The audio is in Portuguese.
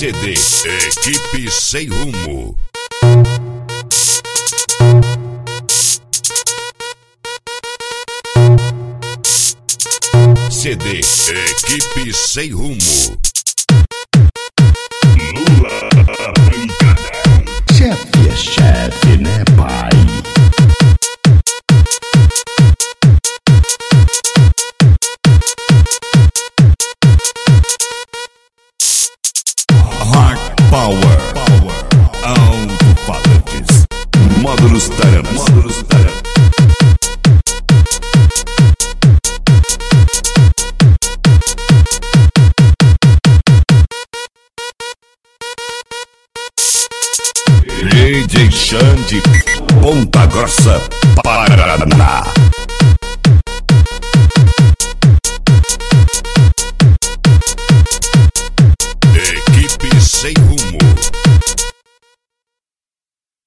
CD Equipe Sem Rumo. CD Equipe Sem Rumo. Lula Pancada. Chefe é chefe, né, pai? Hard Power. Alto-falantes. Módulos Taramas. DJ Xande, Ponta Grossa, Paraná. Equipe Sem Rumo.